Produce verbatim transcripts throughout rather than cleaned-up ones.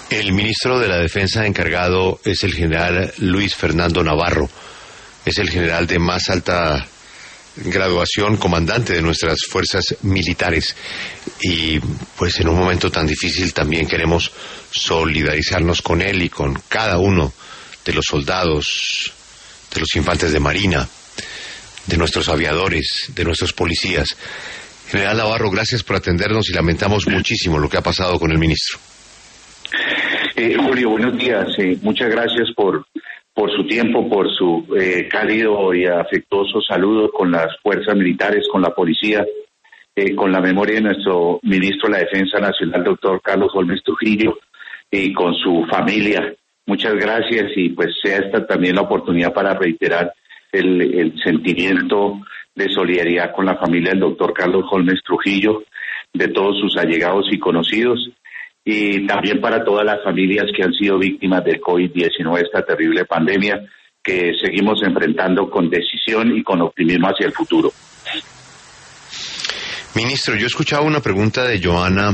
El ministro de la Defensa encargado es el general Luis Fernando Navarro. Es el general de más alta graduación, comandante de nuestras fuerzas militares. Y pues en un momento tan difícil también queremos solidarizarnos con él y con cada uno de los soldados, de los infantes de marina, de nuestros aviadores, de nuestros policías. General Navarro, gracias por atendernos y lamentamos muchísimo lo que ha pasado con el ministro. Eh, Julio, buenos días. Eh, muchas gracias por, por su tiempo, por su eh, cálido y afectuoso saludo con las fuerzas militares, con la policía, eh, con la memoria de nuestro ministro de la Defensa Nacional, doctor Carlos Holmes Trujillo, y con su familia. Muchas gracias y pues sea esta también la oportunidad para reiterar el, el sentimiento de solidaridad con la familia del doctor Carlos Holmes Trujillo, de todos sus allegados y conocidos, y también para todas las familias que han sido víctimas del COVID diecinueve, esta terrible pandemia que seguimos enfrentando con decisión y con optimismo hacia el futuro. Ministro, yo escuchaba una pregunta de Joana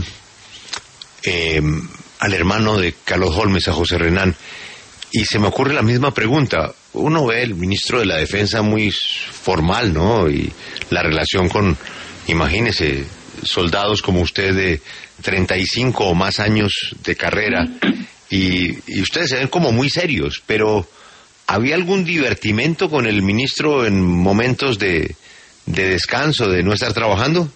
eh, al hermano de Carlos Holmes, a José Renán, y se me ocurre la misma pregunta. Uno ve el ministro de la Defensa muy formal, ¿no? Y la relación con, imagínese, soldados como usted de treinta y cinco o más años de carrera, y, y ustedes se ven como muy serios, pero ¿había algún divertimento con el ministro en momentos de, de descanso, de no estar trabajando?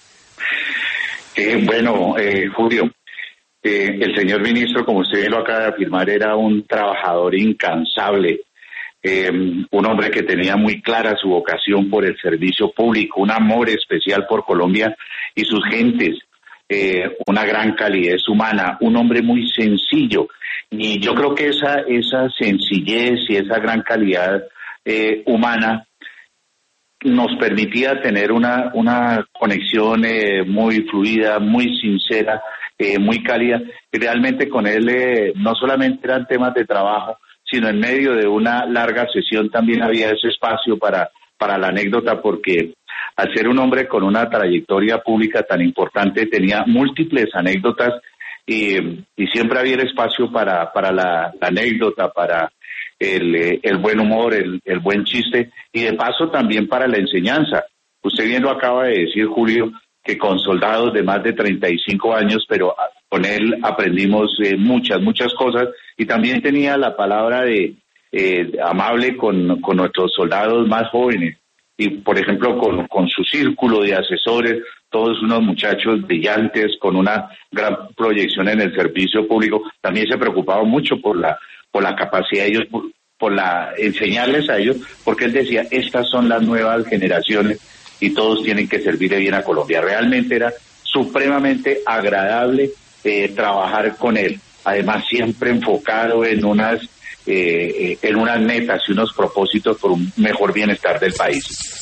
Eh, bueno, eh, Julio, eh, el señor ministro, como usted lo acaba de afirmar, era un trabajador incansable, eh, un hombre que tenía muy clara su vocación por el servicio público, un amor especial por Colombia y sus gentes, eh, una gran calidez humana, un hombre muy sencillo, y yo creo que esa, esa sencillez y esa gran calidad eh, humana nos permitía tener una, una conexión eh, muy fluida, muy sincera, eh, muy cálida, y realmente con él eh, no solamente eran temas de trabajo, sino en medio de una larga sesión también había ese espacio para, para la anécdota, porque al ser un hombre con una trayectoria pública tan importante tenía múltiples anécdotas y, y siempre había el espacio para, para la, la anécdota, para el, el buen humor, el, el buen chiste y de paso también para la enseñanza. Usted bien lo acaba de decir, Julio, que con soldados de más de treinta y cinco años, pero con él aprendimos eh, muchas, muchas cosas, y también tenía la palabra de eh, amable con, con nuestros soldados más jóvenes, y por ejemplo con, con su círculo de asesores, todos unos muchachos brillantes, con una gran proyección en el servicio público, también se preocupaba mucho por la, por la capacidad de ellos, por, por la enseñarles a ellos, porque él decía, estas son las nuevas generaciones, y todos tienen que servirle bien a Colombia. Realmente era supremamente agradable eh, trabajar con él. Además, siempre enfocado en unas, eh, en unas metas y unos propósitos por un mejor bienestar del país.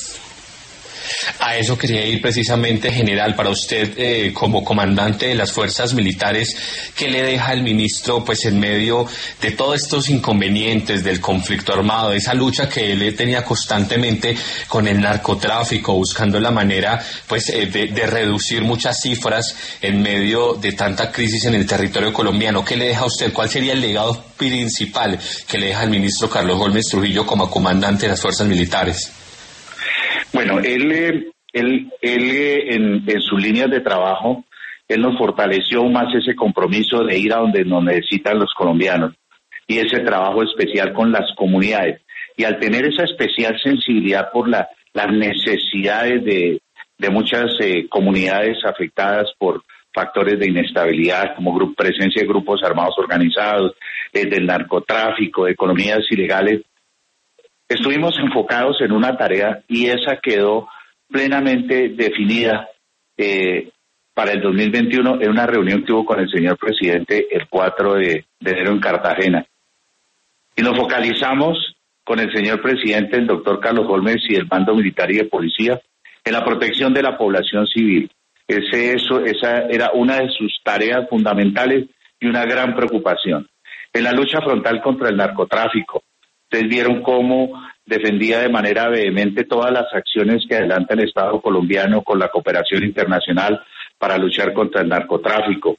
A eso quería ir precisamente, general, para usted eh, como comandante de las fuerzas militares, ¿qué le deja el ministro pues en medio de todos estos inconvenientes del conflicto armado, de esa lucha que él tenía constantemente con el narcotráfico, buscando la manera pues eh, de, de reducir muchas cifras en medio de tanta crisis en el territorio colombiano? ¿Qué le deja a usted? ¿Cuál sería el legado principal que le deja el ministro Carlos Holmes Trujillo como comandante de las fuerzas militares? Bueno, él, él, él en, en sus líneas de trabajo, él nos fortaleció más ese compromiso de ir a donde nos necesitan los colombianos y ese trabajo especial con las comunidades. Y al tener esa especial sensibilidad por la, las necesidades de, de muchas eh, comunidades afectadas por factores de inestabilidad, como grup, presencia de grupos armados organizados, eh, del narcotráfico, de economías ilegales, estuvimos enfocados en una tarea y esa quedó plenamente definida eh, para el dos mil veintiuno en una reunión que hubo con el señor presidente el cuatro de enero en Cartagena. Y nos focalizamos con el señor presidente, el doctor Carlos Holmes y el mando militar y de policía en la protección de la población civil. Ese, eso, esa era una de sus tareas fundamentales y una gran preocupación. En la lucha frontal contra el narcotráfico, ustedes vieron cómo defendía de manera vehemente todas las acciones que adelanta el Estado colombiano con la cooperación internacional para luchar contra el narcotráfico.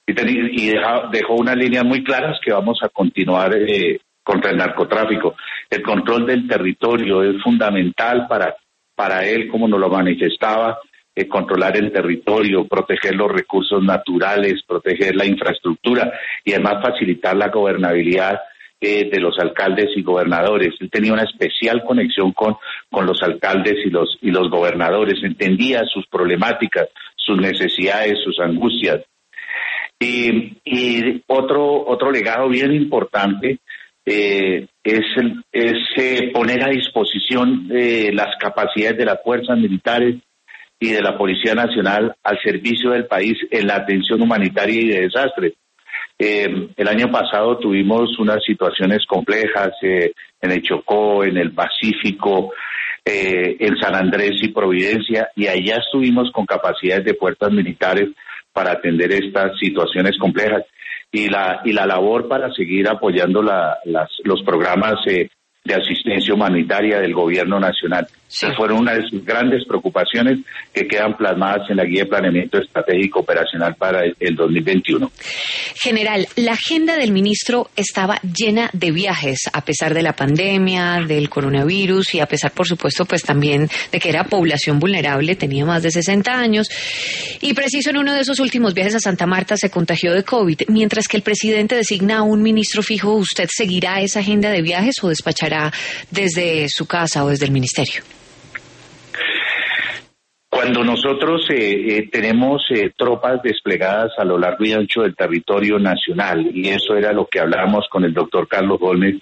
y, ten, y deja, dejó unas líneas muy claras que vamos a continuar eh, contra el narcotráfico. El control del territorio es fundamental para, para él, como nos lo manifestaba, eh, controlar el territorio, proteger los recursos naturales, proteger la infraestructura y además facilitar la gobernabilidad eh, de los alcaldes y gobernadores. Él tenía una especial conexión con, con los alcaldes y los, y los gobernadores, entendía sus problemáticas, sus necesidades, sus angustias. Y, y otro, otro legado bien importante eh, es, el, es eh, poner a disposición eh, las capacidades de las fuerzas militares y de la Policía Nacional al servicio del país en la atención humanitaria y de desastres. Eh, el año pasado tuvimos unas situaciones complejas eh, en el Chocó, en el Pacífico, eh, en San Andrés y Providencia, y allá estuvimos con capacidades de fuerzas militares para atender estas situaciones complejas y la y la labor para seguir apoyando la, las, los programas eh, de asistencia humanitaria del gobierno nacional. Sí. Fueron una de sus grandes preocupaciones que quedan plasmadas en la Guía de Planeamiento Estratégico Operacional para el, el dos mil veintiuno. General, la agenda del ministro estaba llena de viajes, a pesar de la pandemia, del coronavirus y a pesar, por supuesto, pues también de que era población vulnerable, tenía más de sesenta años. Y preciso en uno de esos últimos viajes a Santa Marta se contagió de COVID. Mientras que el presidente designa a un ministro fijo, ¿usted seguirá esa agenda de viajes o despachará desde su casa o desde el ministerio? Cuando nosotros eh, eh, tenemos eh, tropas desplegadas a lo largo y ancho del territorio nacional, y eso era lo que hablábamos con el doctor Carlos Holmes,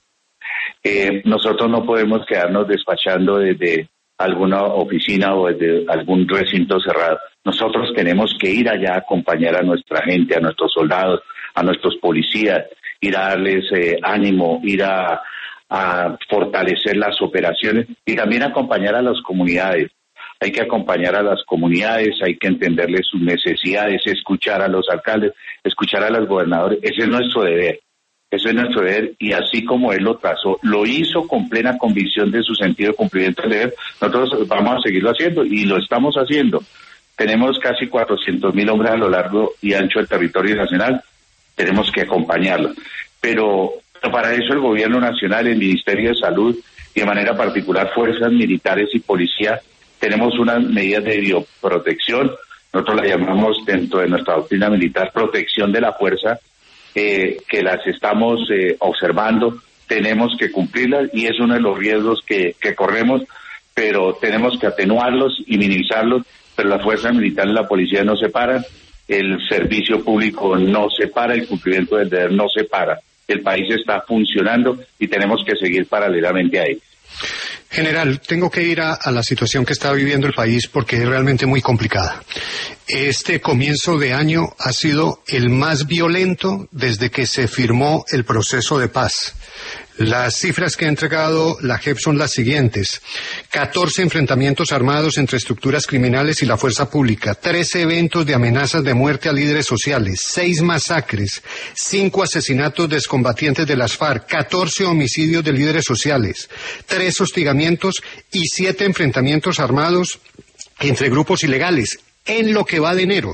eh, nosotros no podemos quedarnos despachando desde alguna oficina o desde algún recinto cerrado. Nosotros tenemos que ir allá a acompañar a nuestra gente, a nuestros soldados, a nuestros policías, ir a darles eh, ánimo, ir a, a fortalecer las operaciones y también acompañar a las comunidades. Hay que acompañar a las comunidades, hay que entenderles sus necesidades, escuchar a los alcaldes, escuchar a los gobernadores. Ese es nuestro deber, eso es nuestro deber, y así como él lo trazó, lo hizo con plena convicción de su sentido de cumplimiento del deber, nosotros vamos a seguirlo haciendo y lo estamos haciendo. Tenemos casi cuatrocientos mil hombres a lo largo y ancho del territorio nacional, tenemos que acompañarlo. Pero para eso el gobierno nacional, el Ministerio de Salud y de manera particular fuerzas militares y policía, tenemos unas medidas de bioprotección, nosotros la llamamos dentro de nuestra doctrina militar protección de la fuerza, eh, que las estamos eh, observando, tenemos que cumplirlas y es uno de los riesgos que, que corremos, pero tenemos que atenuarlos y minimizarlos, pero la fuerza militar y la policía no se paran, el servicio público no se para, el cumplimiento del deber no se para, el país está funcionando y tenemos que seguir paralelamente a él. General, tengo que ir a, a la situación que está viviendo el país porque es realmente muy complicada. Este comienzo de año ha sido el más violento desde que se firmó el proceso de paz. Las cifras que ha entregado la J E P son las siguientes: catorce enfrentamientos armados entre estructuras criminales y la fuerza pública, trece eventos de amenazas de muerte a líderes sociales, seis masacres, cinco asesinatos de excombatientes de las FARC, catorce homicidios de líderes sociales, tres hostigamientos y siete enfrentamientos armados entre grupos ilegales. En lo que va de enero,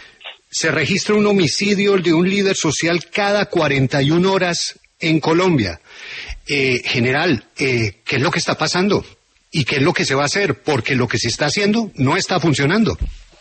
se registra un homicidio de un líder social cada cuarenta y una horas en Colombia. Eh, general, eh, ¿qué es lo que está pasando? ¿Y qué es lo que se va a hacer? Porque lo que se está haciendo no está funcionando.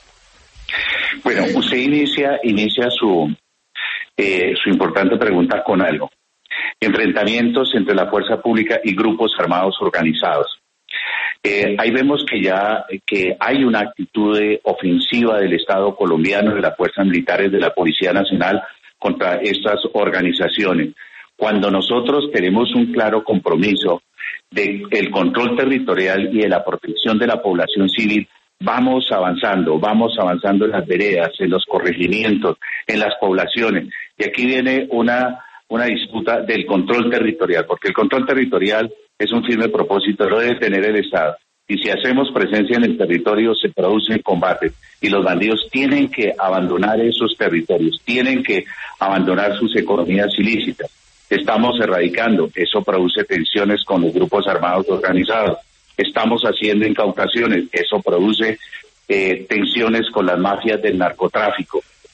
Bueno, usted inicia inicia su eh, su importante pregunta con algo. Enfrentamientos entre la fuerza pública y grupos armados organizados. Eh, ahí vemos que ya que hay una actitud de ofensiva del Estado colombiano, de las fuerzas militares, de la Policía Nacional contra estas organizaciones. Cuando nosotros tenemos un claro compromiso de el control territorial y de la protección de la población civil, vamos avanzando, vamos avanzando en las veredas, en los corregimientos, en las poblaciones. Y aquí viene una, una disputa del control territorial, porque el control territorial es un firme propósito, lo debe tener el Estado. Y si hacemos presencia en el territorio, se producen combates. Y los bandidos tienen que abandonar esos territorios, tienen que abandonar sus economías ilícitas. Estamos erradicando, eso produce tensiones con los grupos armados organizados. Estamos haciendo incautaciones, eso produce eh, tensiones con las mafias del narcotráfico.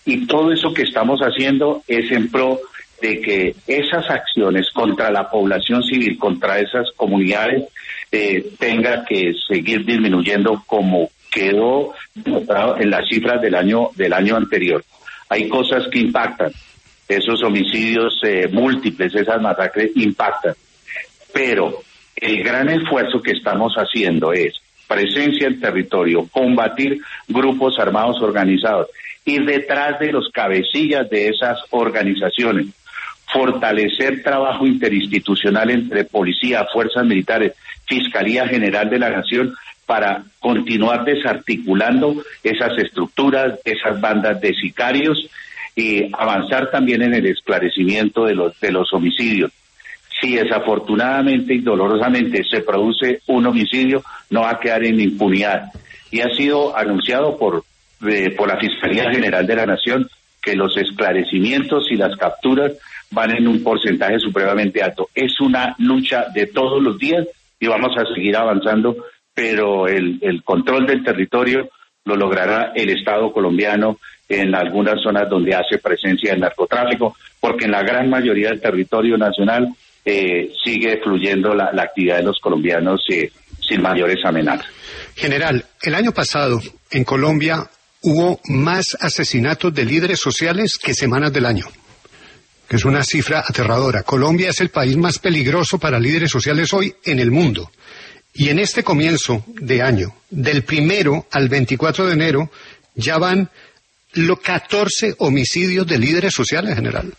Y todo eso que estamos haciendo es en pro de que esas acciones contra la población civil, contra esas comunidades, eh, tenga que seguir disminuyendo como quedó notado en las cifras del año del año anterior. Hay cosas que impactan, esos homicidios eh, múltiples, esas masacres impactan, pero el gran esfuerzo que estamos haciendo es presencia en territorio, combatir grupos armados organizados, ir detrás de los cabecillas de esas organizaciones, fortalecer trabajo interinstitucional entre policía, fuerzas militares, Fiscalía General de la Nación, para continuar desarticulando esas estructuras, esas bandas de sicarios, y avanzar también en el esclarecimiento de los, de los homicidios. Si desafortunadamente y dolorosamente se produce un homicidio, no va a quedar en impunidad. Y ha sido anunciado por, eh, por la Fiscalía General de la Nación que los esclarecimientos y las capturas van en un porcentaje supremamente alto. Es una lucha de todos los días y vamos a seguir avanzando, pero el, el control del territorio lo logrará el Estado colombiano en algunas zonas donde hace presencia el narcotráfico, porque en la gran mayoría del territorio nacional eh, sigue fluyendo la, la actividad de los colombianos eh, sin mayores amenazas. General, el año pasado en Colombia hubo más asesinatos de líderes sociales que semanas del año, que es una cifra aterradora. Colombia es el país más peligroso para líderes sociales hoy en el mundo. Y en este comienzo de año, del primero al veinticuatro de enero, ya van los catorce homicidios de líderes sociales, general.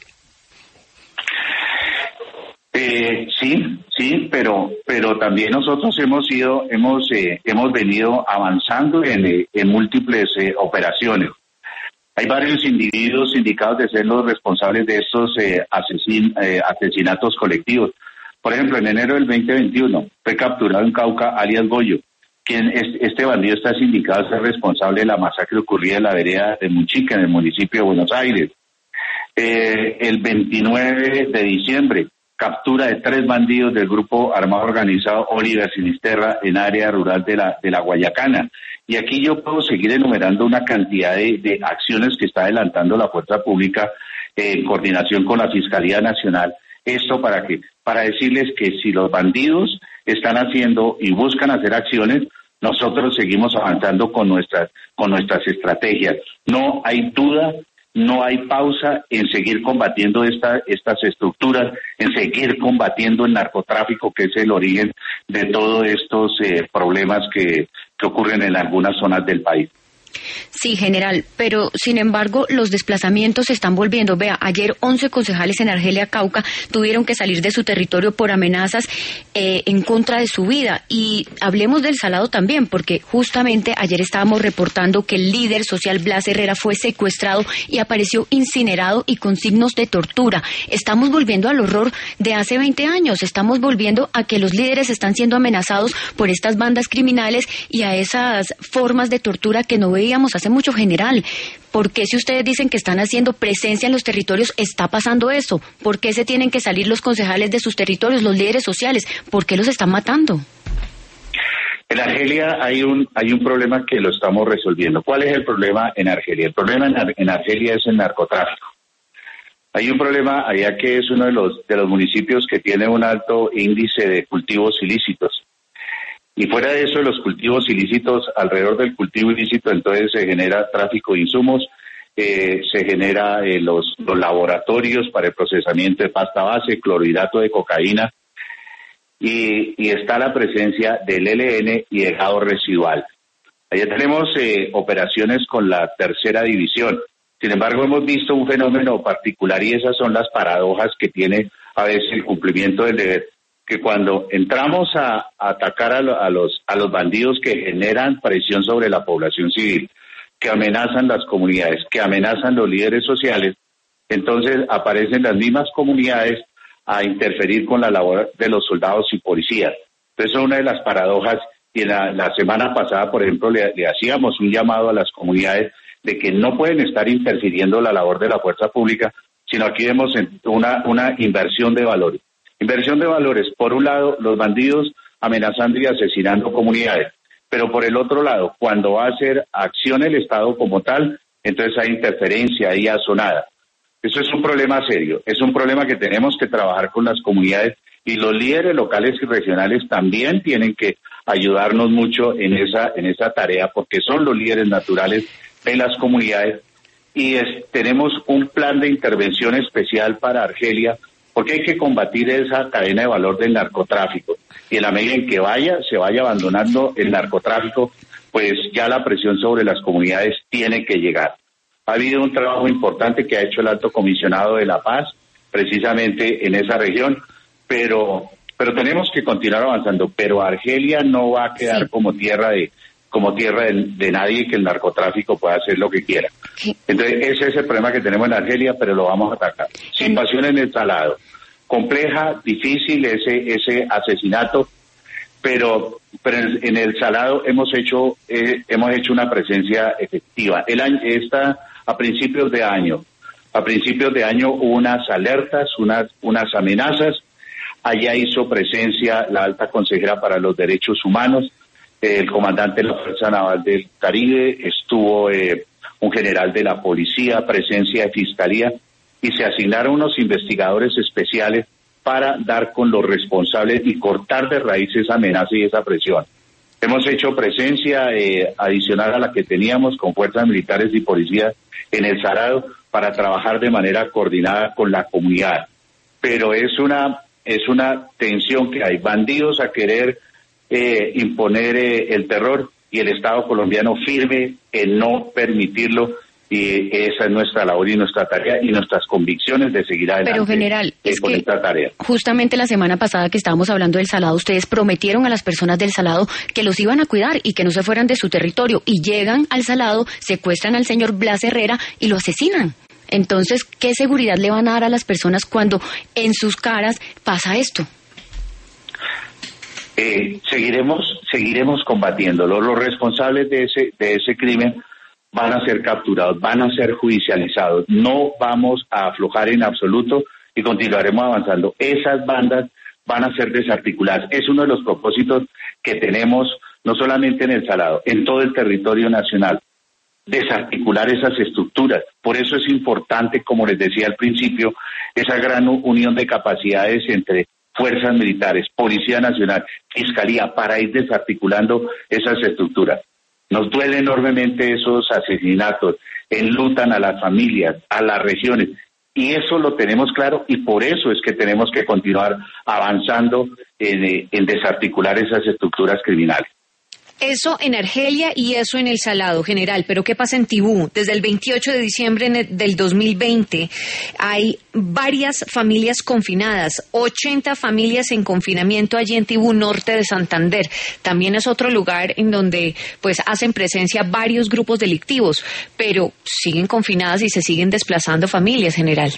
Eh, sí, sí, pero pero también nosotros hemos ido, hemos eh, hemos venido avanzando en, eh, en múltiples eh, operaciones. Hay varios individuos indicados de ser los responsables de estos eh, asesin, eh, asesinatos colectivos. Por ejemplo, en enero del veinte veintiuno fue capturado en Cauca alias Goyo, quien es, este bandido está sindicado de ser responsable de la masacre ocurrida en la vereda de Muchica, en el municipio de Buenos Aires. Eh, el veintinueve de diciembre, captura de tres bandidos del grupo armado organizado Oliver Sinisterra en área rural de la, de la Guayacana. Y aquí yo puedo seguir enumerando una cantidad de, de acciones que está adelantando la fuerza pública eh, en coordinación con la Fiscalía Nacional. Esto para que, para decirles que si los bandidos están haciendo y buscan hacer acciones, nosotros seguimos avanzando con nuestras, con nuestras estrategias. No hay duda, no hay pausa en seguir combatiendo esta, estas estructuras, en seguir combatiendo el narcotráfico, que es el origen de todos estos eh, problemas que, que ocurren en algunas zonas del país. Sí, general, pero sin embargo los desplazamientos se están volviendo. Vea, ayer once concejales en Argelia, Cauca, tuvieron que salir de su territorio por amenazas eh, en contra de su vida. Y hablemos del Salado también, porque justamente ayer estábamos reportando que el líder social Blas Herrera fue secuestrado y apareció incinerado y con signos de tortura. Estamos volviendo al horror de hace veinte años, estamos volviendo a que los líderes están siendo amenazados por estas bandas criminales y a esas formas de tortura que no veíamos hace mucho, general. ¿Por qué, si ustedes dicen que están haciendo presencia en los territorios, está pasando eso? ¿Por qué se tienen que salir los concejales de sus territorios, los líderes sociales? ¿Por qué los están matando? En Argelia hay un hay un problema que lo estamos resolviendo. ¿Cuál es el problema en Argelia? El problema en, Ar- en Argelia es el narcotráfico. Hay un problema allá que es uno de los de los municipios que tiene un alto índice de cultivos ilícitos. Y fuera de eso, los cultivos ilícitos, alrededor del cultivo ilícito, entonces se genera tráfico de insumos, eh, se genera eh, los, los laboratorios para el procesamiento de pasta base, clorhidrato de cocaína, y, y está la presencia del E L N y de gado residual. Allá tenemos eh, operaciones con la tercera división. Sin embargo, hemos visto un fenómeno particular y esas son las paradojas que tiene a veces el cumplimiento del deber. Que cuando entramos a, a atacar a, lo, a los a los bandidos que generan presión sobre la población civil, que amenazan las comunidades, que amenazan los líderes sociales, entonces aparecen las mismas comunidades a interferir con la labor de los soldados y policías. Entonces es una de las paradojas, y la, la semana pasada, por ejemplo, le, le hacíamos un llamado a las comunidades de que no pueden estar interfiriendo la labor de la fuerza pública, sino aquí vemos una, una inversión de valores. Inversión de valores, por un lado, los bandidos amenazando y asesinando comunidades, pero por el otro lado, cuando va a hacer acción el Estado como tal, entonces hay interferencia, hay azonada. Eso es un problema serio, es un problema que tenemos que trabajar con las comunidades y los líderes locales y regionales también tienen que ayudarnos mucho en esa en esa tarea porque son los líderes naturales de las comunidades y es, tenemos un plan de intervención especial para Argelia porque hay que combatir esa cadena de valor del narcotráfico y en la medida en que vaya, se vaya abandonando el narcotráfico, pues ya la presión sobre las comunidades tiene que llegar. Ha habido un trabajo importante que ha hecho el Alto Comisionado de la Paz, precisamente en esa región, pero pero tenemos que continuar avanzando. Pero Argelia no va a quedar sí. como tierra de como tierra de, de nadie que el narcotráfico pueda hacer lo que quiera. ¿Qué? Entonces ese es el problema que tenemos en Argelia, pero lo vamos a atacar. Sin pasión en el Salado. Compleja, difícil ese ese asesinato, pero pero en, en el Salado hemos hecho eh, hemos hecho una presencia efectiva. El año esta a principios de año, a principios de año hubo unas alertas, unas unas amenazas. Allá hizo presencia la alta consejera para los derechos humanos, eh, el comandante de la Fuerza Naval del Caribe, estuvo eh, un general de la policía, presencia de fiscalía, y se asignaron unos investigadores especiales para dar con los responsables y cortar de raíz esa amenaza y esa presión. Hemos hecho presencia eh, adicional a la que teníamos con fuerzas militares y policías en el Salado para trabajar de manera coordinada con la comunidad. Pero es una es una tensión que hay. Bandidos a querer eh, imponer eh, el terror y el Estado colombiano firme en no permitirlo. Y esa es nuestra labor y nuestra tarea y nuestras convicciones de seguir adelante. Pero general, eh, es con que esta tarea. Justamente la semana pasada que estábamos hablando del Salado, ustedes prometieron a las personas del Salado que los iban a cuidar y que no se fueran de su territorio, y llegan al Salado, secuestran al señor Blas Herrera y lo asesinan. Entonces, ¿qué seguridad le van a dar a las personas cuando en sus caras pasa esto? Eh, seguiremos seguiremos combatiéndolo. Los responsables de ese de ese crimen van a ser capturados, van a ser judicializados. No vamos a aflojar en absoluto y continuaremos avanzando. Esas bandas van a ser desarticuladas. Es uno de los propósitos que tenemos, no solamente en el Salado, en todo el territorio nacional, desarticular esas estructuras. Por eso es importante, como les decía al principio, esa gran unión de capacidades entre fuerzas militares, Policía Nacional, Fiscalía, para ir desarticulando esas estructuras. Nos duele enormemente esos asesinatos, enlutan a las familias, a las regiones, y eso lo tenemos claro, y por eso es que tenemos que continuar avanzando en, en desarticular esas estructuras criminales. Eso en Argelia y eso en el Salado, general. Pero ¿qué pasa en Tibú? Desde el veintiocho de diciembre del dos mil veinte hay varias familias confinadas, ochenta familias en confinamiento allí en Tibú, norte de Santander. También es otro lugar en donde pues hacen presencia varios grupos delictivos, pero siguen confinadas y se siguen desplazando familias, general.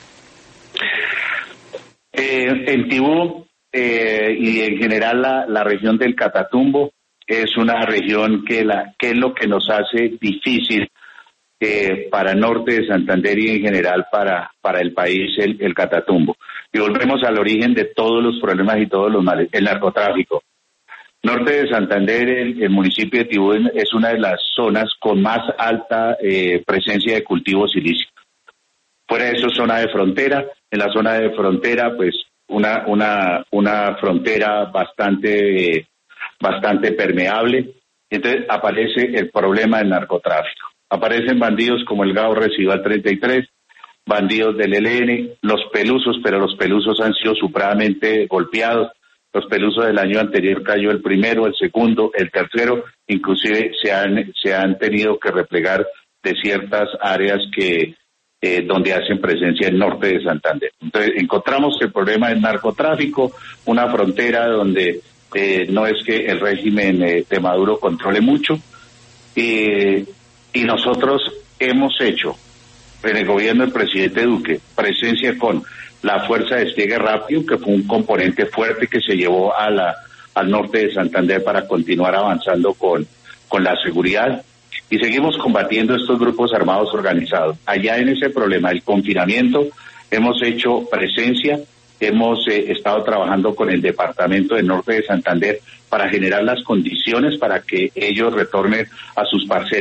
Eh, en Tibú eh, y en general la, la región del Catatumbo es una región que la que es lo que nos hace difícil eh, para norte de Santander y en general para para el país el, el Catatumbo. Y volvemos al origen de todos los problemas y todos los males, el narcotráfico. Norte de Santander, el, el municipio de Tibú es una de las zonas con más alta eh, presencia de cultivos ilícitos. Fuera de eso, zona de frontera. En la zona de frontera, pues una una una frontera bastante eh, bastante permeable. Entonces aparece el problema del narcotráfico. Aparecen bandidos como el Gao Residual treinta y tres, bandidos del E L N, los pelusos, pero los pelusos han sido supremamente golpeados. Los pelusos del año anterior cayó el primero, el segundo, el tercero, inclusive se han se han tenido que replegar de ciertas áreas que eh, donde hacen presencia el norte de Santander. Entonces encontramos el problema del narcotráfico, una frontera donde Eh, no es que el régimen eh, de Maduro controle mucho, eh, y nosotros hemos hecho en el gobierno del presidente Duque presencia con la Fuerza de Despliegue Rápido, que fue un componente fuerte que se llevó a la, al norte de Santander para continuar avanzando con, con la seguridad, y seguimos combatiendo estos grupos armados organizados. Allá en ese problema del confinamiento hemos hecho presencia. Hemos eh, estado trabajando con el Departamento del Norte de Santander para generar las condiciones para que ellos retornen a sus parcelas.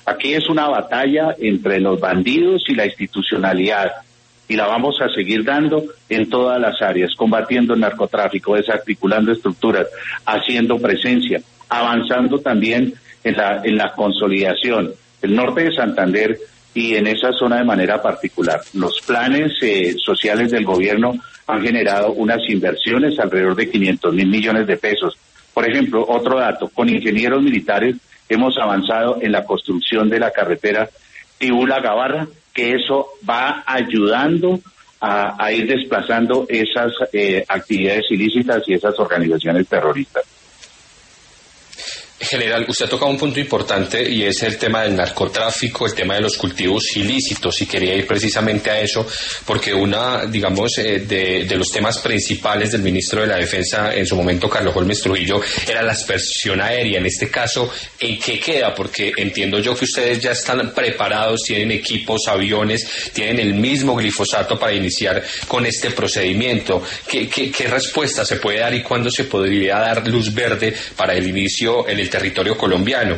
Aquí es una batalla entre los bandidos y la institucionalidad, y la vamos a seguir dando en todas las áreas, combatiendo el narcotráfico, desarticulando estructuras, haciendo presencia, avanzando también en la, en la consolidación. El norte de Santander y en esa zona de manera particular. Los planes eh, sociales del gobierno han generado unas inversiones alrededor de quinientos mil millones de pesos. Por ejemplo, otro dato, con ingenieros militares hemos avanzado en la construcción de la carretera Tibula-Gabarra, que eso va ayudando a, a ir desplazando esas eh, actividades ilícitas y esas organizaciones terroristas. General, usted ha tocado un punto importante y es el tema del narcotráfico, el tema de los cultivos ilícitos, y quería ir precisamente a eso porque una, digamos, eh, de, de los temas principales del ministro de la Defensa en su momento, Carlos Holmes Trujillo, era la aspersión aérea. En este caso, ¿en qué queda? Porque entiendo yo que ustedes ya están preparados, tienen equipos, aviones, tienen el mismo glifosato para iniciar con este procedimiento. ¿Qué, qué, qué respuesta se puede dar y cuándo se podría dar luz verde para el inicio en el territorio colombiano?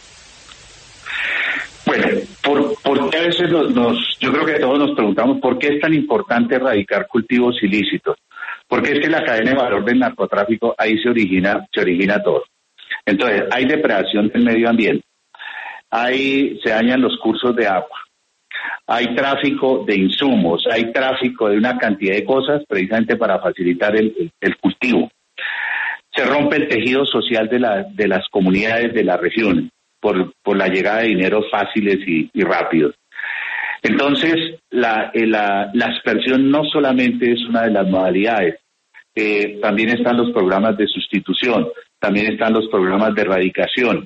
Bueno, por, porque a veces nos, nos, yo creo que todos nos preguntamos por qué es tan importante erradicar cultivos ilícitos. Porque es que la cadena de valor del narcotráfico, ahí se origina, se origina todo. Entonces, hay depredación del medio ambiente, ahí se dañan los cursos de agua, hay tráfico de insumos, hay tráfico de una cantidad de cosas precisamente para facilitar el, el, el cultivo. Se rompe el tejido social de, la, de las comunidades de la región por, por la llegada de dineros fáciles y, y rápidos. Entonces, la, la, la aspersión no solamente es una de las modalidades, eh, también están los programas de sustitución, también están los programas de erradicación.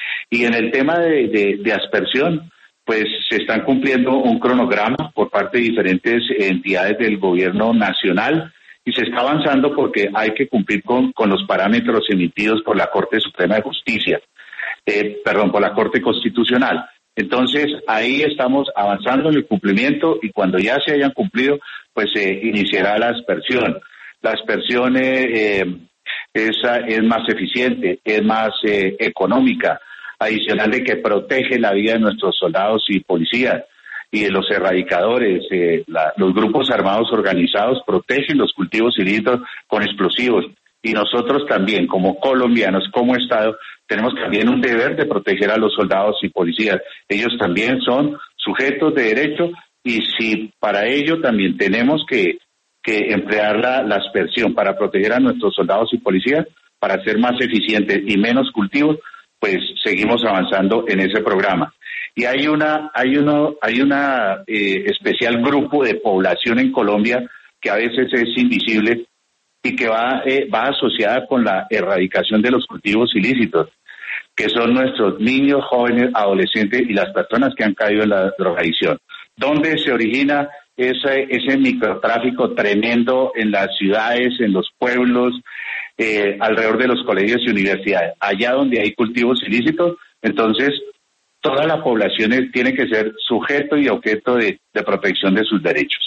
Y en el tema de, de, de aspersión, pues se están cumpliendo un cronograma por parte de diferentes entidades del gobierno nacional, y se está avanzando porque hay que cumplir con, con los parámetros emitidos por la Corte Suprema de Justicia, eh, perdón, por la Corte Constitucional. Entonces, ahí estamos avanzando en el cumplimiento y cuando ya se hayan cumplido, pues se eh, iniciará la aspersión. La aspersión eh, eh, es, es más eficiente, es más eh, económica, adicional de que protege la vida de nuestros soldados y policías. Y de los erradicadores, eh, la, los grupos armados organizados protegen los cultivos ilícitos con explosivos. Y nosotros también, como colombianos, como Estado, tenemos también un deber de proteger a los soldados y policías. Ellos también son sujetos de derecho y si para ello también tenemos que, que emplear la, la aspersión para proteger a nuestros soldados y policías, para ser más eficientes y menos cultivos, pues seguimos avanzando en ese programa. Y hay una, hay uno, hay una eh, especial grupo de población en Colombia que a veces es invisible y que va, eh, va asociada con la erradicación de los cultivos ilícitos, que son nuestros niños, jóvenes, adolescentes y las personas que han caído en la drogadicción. ¿Dónde se origina ese, ese microtráfico tremendo? En las ciudades, en los pueblos, eh, alrededor de los colegios y universidades. Allá donde hay cultivos ilícitos, entonces toda la población tiene que ser sujeto y objeto de, de protección de sus derechos.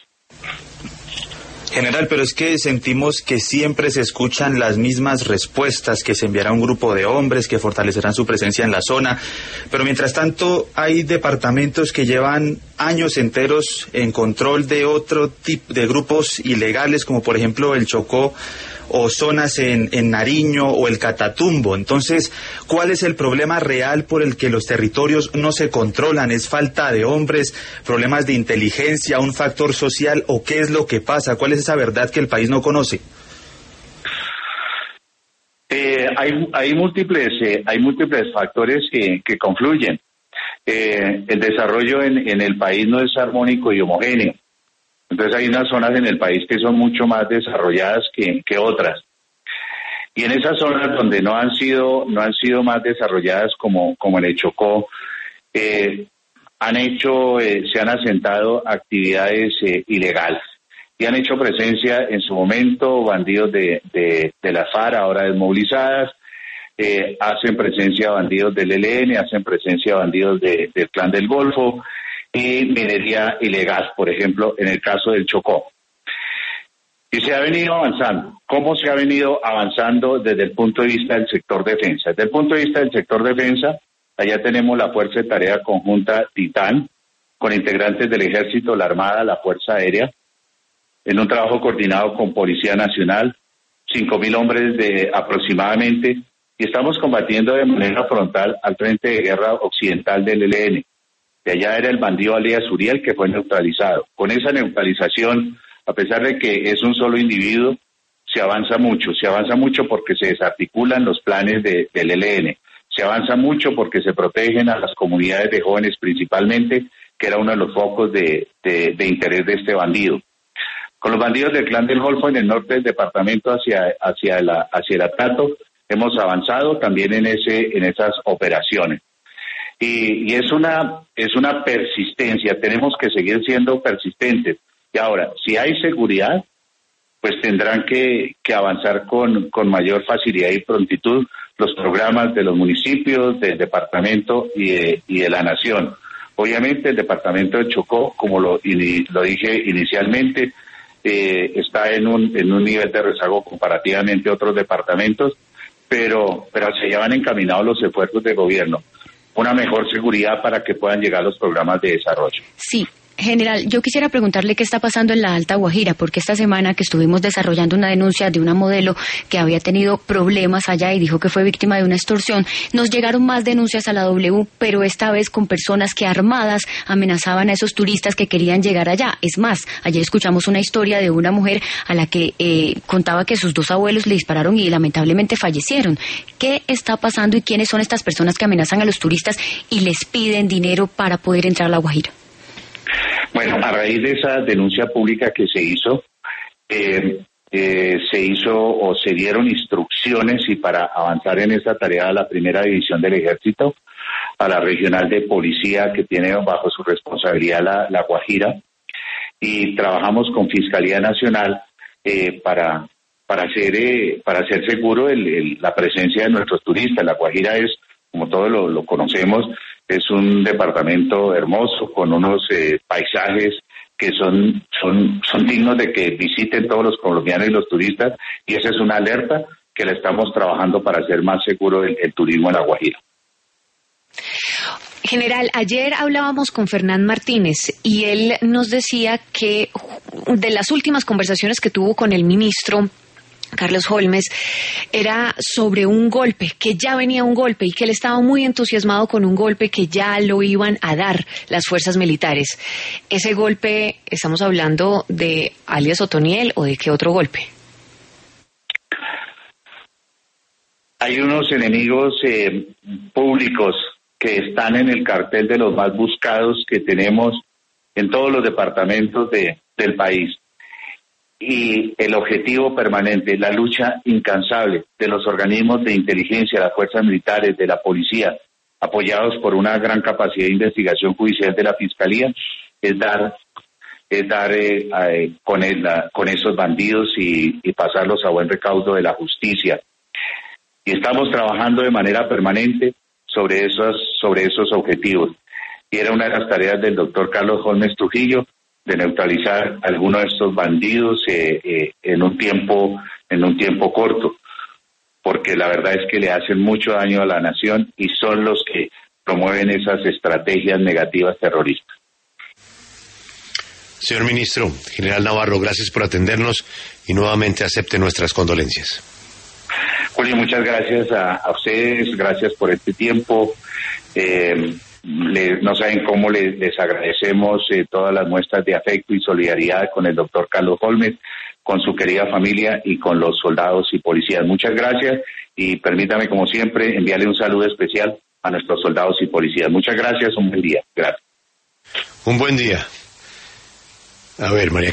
General, pero es que sentimos que siempre se escuchan las mismas respuestas, que se enviará un grupo de hombres que fortalecerán su presencia en la zona, pero mientras tanto hay departamentos que llevan años enteros en control de otro tipo de grupos ilegales, como por ejemplo el Chocó, o zonas en, en Nariño o el Catatumbo. Entonces, ¿cuál es el problema real por el que los territorios no se controlan? ¿Es falta de hombres, problemas de inteligencia, un factor social o qué es lo que pasa? ¿Cuál es esa verdad que el país no conoce? Eh, hay, hay múltiples, eh, hay múltiples factores que, que confluyen. Eh, el desarrollo en, en el país no es armónico y homogéneo. Entonces hay unas zonas en el país que son mucho más desarrolladas que, que otras. Y en esas zonas donde no han sido, no han sido más desarrolladas como, como en el Chocó, eh, han hecho, eh, se han asentado actividades eh, ilegales. Y han hecho presencia en su momento bandidos de, de, de la FARC, ahora desmovilizadas, eh, hacen presencia bandidos del E L N, hacen presencia bandidos de, del Clan del Golfo, y minería ilegal, por ejemplo, en el caso del Chocó. Y se ha venido avanzando. ¿Cómo se ha venido avanzando desde el punto de vista del sector defensa? Desde el punto de vista del sector defensa, Allá tenemos la Fuerza de Tarea Conjunta Titán, con integrantes del Ejército, la Armada, la Fuerza Aérea, en un trabajo coordinado con Policía Nacional, cinco mil hombres de aproximadamente, y estamos combatiendo de manera frontal al frente de guerra occidental del E L N. De allá era el bandido alias Uriel, que fue neutralizado. Con esa neutralización, a pesar de que es un solo individuo, se avanza mucho. Se avanza mucho porque se desarticulan los planes de, del E L N. Se avanza mucho porque se protegen a las comunidades de jóvenes principalmente, que era uno de los focos de, de, de interés de este bandido. Con los bandidos del Clan del Golfo en el norte del departamento hacia, hacia, la, hacia el Atato, hemos avanzado también en, ese, en esas operaciones. Y, y es una es una persistencia, tenemos que seguir siendo persistentes. Y ahora, si hay seguridad, pues tendrán que, que avanzar con, con mayor facilidad y prontitud los programas de los municipios, del departamento y de, y de la nación. Obviamente el departamento de Chocó, como lo, lo dije inicialmente, eh, está en un, en un nivel de rezago comparativamente a otros departamentos, pero, pero hacia allá van encaminados los esfuerzos de gobierno. Una mejor seguridad para que puedan llegar los programas de desarrollo. Sí. General, yo quisiera preguntarle qué está pasando en la Alta Guajira, porque esta semana que estuvimos desarrollando una denuncia de una modelo que había tenido problemas allá y dijo que fue víctima de una extorsión, nos llegaron más denuncias a la W, pero esta vez con personas que armadas amenazaban a esos turistas que querían llegar allá. Es más, ayer escuchamos una historia de una mujer a la que eh, contaba que sus dos abuelos le dispararon y lamentablemente fallecieron. ¿Qué está pasando y quiénes son estas personas que amenazan a los turistas y les piden dinero para poder entrar a la Guajira? Bueno, a raíz de esa denuncia pública que se hizo, eh, eh, se hizo o se dieron instrucciones y para avanzar en esta tarea a la primera división del Ejército, a la regional de policía que tiene bajo su responsabilidad la, la Guajira, y trabajamos con Fiscalía Nacional eh, para para hacer eh, para hacer seguro el, el, la presencia de nuestros turistas. La Guajira es, como todos lo, lo conocemos, es un departamento hermoso con unos eh, paisajes que son, son, son dignos de que visiten todos los colombianos y los turistas, y esa es una alerta que la estamos trabajando para hacer más seguro el, el turismo en La Guajira. General, ayer hablábamos con Fernán Martínez y él nos decía que de las últimas conversaciones que tuvo con el ministro Carlos Holmes era sobre un golpe, que ya venía un golpe y que él estaba muy entusiasmado con un golpe que ya lo iban a dar las fuerzas militares. ¿Ese golpe, estamos hablando de alias Otoniel o de qué otro golpe? Hay unos enemigos eh, públicos que están en el cartel de los más buscados que tenemos en todos los departamentos de, del país. Y el objetivo permanente, la lucha incansable de los organismos de inteligencia, las fuerzas militares, de la policía, apoyados por una gran capacidad de investigación judicial de la Fiscalía, es dar es dar eh, eh, con, el, la, con esos bandidos y, y pasarlos a buen recaudo de la justicia. Y estamos trabajando de manera permanente sobre esos, sobre esos objetivos. Y era una de las tareas del doctor Carlos Holmes Trujillo, de neutralizar a algunos de estos bandidos eh, eh, en un tiempo en un tiempo corto, porque la verdad es que le hacen mucho daño a la nación y son los que promueven esas estrategias negativas terroristas. Señor Ministro, General Navarro, gracias por atendernos y nuevamente acepte nuestras condolencias. Julio, muchas gracias a, a ustedes, gracias por este tiempo. Eh, Le, no saben cómo les, les agradecemos eh, todas las muestras de afecto y solidaridad con el doctor Carlos Holmes, con su querida familia y con los soldados y policías. Muchas gracias y permítame, como siempre, enviarle un saludo especial a nuestros soldados y policías. Muchas gracias, un buen día. Gracias. Un buen día. A ver, María